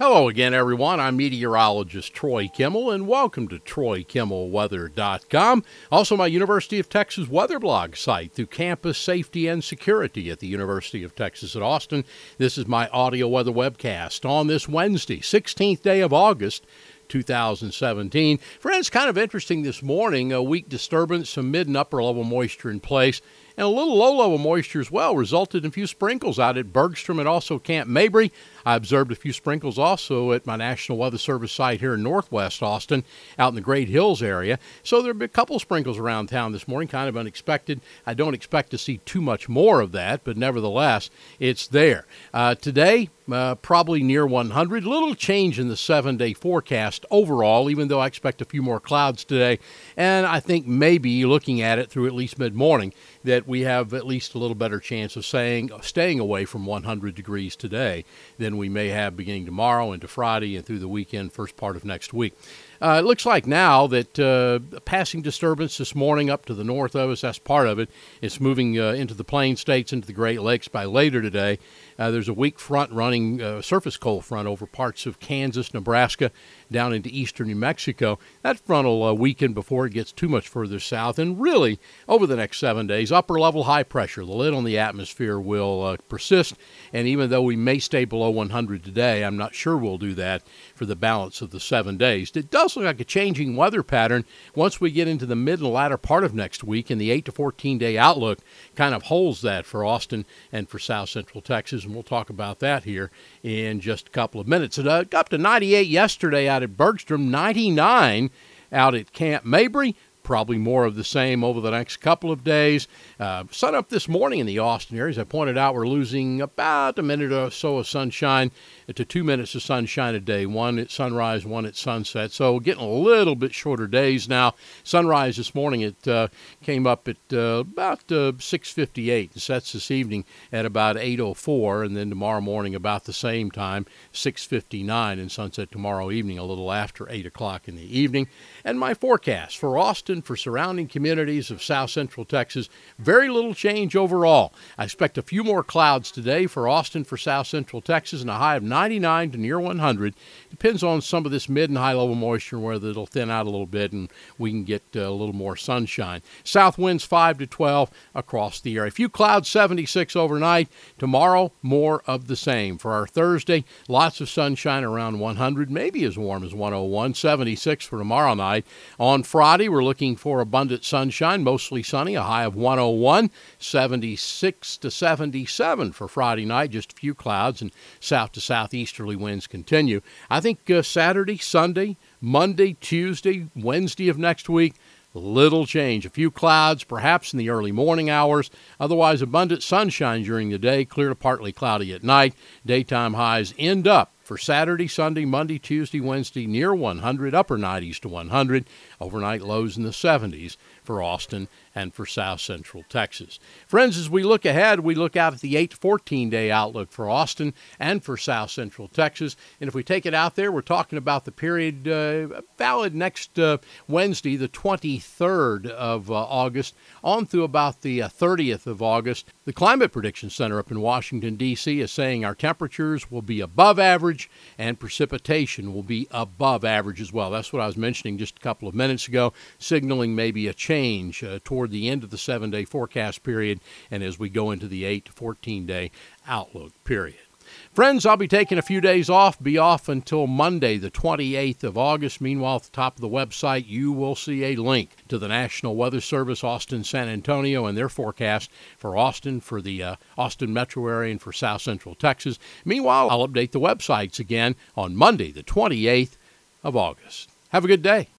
Hello again, everyone. I'm meteorologist Troy Kimmel, and welcome to TroyKimmelWeather.com. Also, my University of Texas weather blog site through campus safety and security at the University of Texas at Austin. This is my audio weather webcast on this Wednesday, 16th day of August, 2017. Friends, kind of interesting this morning, a weak disturbance, some mid and upper level moisture in place, and a little low-level moisture as well resulted in a few sprinkles out at Bergstrom and also Camp Mabry. I observed a few sprinkles also at my National Weather Service site here in northwest Austin, out in the Great Hills area. So there have been a couple sprinkles around town this morning, kind of unexpected. I don't expect to see too much more of that, but nevertheless, it's there. Today, probably near 100. Little change in the 7-day forecast overall, even though I expect a few more clouds today. And I think maybe looking at it through at least mid-morning, that we have at least a little better chance of staying away from 100 degrees today than we may have beginning tomorrow into Friday and through the weekend, first part of next week. It looks like now that a passing disturbance this morning up to the north of us, that's part of it. It's moving into the Plain States, into the Great Lakes by later today. There's a weak front running, surface cold front over parts of Kansas, Nebraska, down into eastern New Mexico. That front will weaken before it gets too much further south. And really, over the next 7 days, upper level high pressure, the lid on the atmosphere will persist. And even though we may stay below 100 today, I'm not sure we'll do that for the balance of the 7 days. It does look like a changing weather pattern once we get into the mid and latter part of next week, and the 8 to 14 day outlook kind of holds that for Austin and for south central Texas, and we'll talk about that here in just a couple of minutes. It got up to 98 yesterday out at Bergstrom, 99 out at Camp Mabry. Probably more of the same over the next couple of days. Sun up this morning in the Austin area. As I pointed out, we're losing about a minute or so of sunshine to 2 minutes of sunshine a day, one at sunrise, one at sunset. So getting a little bit shorter days now. Sunrise this morning, it came up at about 6:58 and sets this evening at about 8:04, and then tomorrow morning about the same time, 6:59, and sunset tomorrow evening a little after 8 o'clock in the evening. And my forecast for Austin, for surrounding communities of south central Texas, very little change overall. I expect a few more clouds today for Austin, for south central Texas, and a high of 99 to near 100. Depends on some of this mid and high level moisture, whether it'll thin out a little bit and we can get a little more sunshine. South winds 5 to 12 across the area. A few clouds, 76 overnight. Tomorrow, more of the same. For our Thursday, lots of sunshine around 100, maybe as warm as 101, 76 for tomorrow night. On Friday, we're looking for abundant sunshine, mostly sunny, a high of 101, 76 to 77 for Friday night, just a few clouds, and south to southeasterly winds continue. I think Saturday, Sunday, Monday, Tuesday, Wednesday of next week, little change. A few clouds, perhaps in the early morning hours. Otherwise, abundant sunshine during the day, clear to partly cloudy at night. Daytime highs end up for Saturday, Sunday, Monday, Tuesday, Wednesday, near 100, upper 90s to 100. Overnight lows in the 70s for Austin and for south central Texas. Friends, as we look ahead, we look out at the 8 to 14 day outlook for Austin and for south central Texas. And if we take it out there, we're talking about the period valid next Wednesday, the 23rd of August, on through about the 30th of August. The Climate Prediction Center up in Washington, D.C. is saying our temperatures will be above average and precipitation will be above average as well. That's what I was mentioning just a couple of minutes ago, signaling maybe a change toward the end of the 7-day forecast period and as we go into the 8 to 14 day outlook period. Friends, I'll be taking a few days off, be off until Monday, the 28th of August. Meanwhile, at the top of the website, you will see a link to the National Weather Service, Austin, San Antonio, and their forecast for Austin, for the Austin metro area, and for south central Texas. Meanwhile, I'll update the websites again on Monday, the 28th of August. Have a good day.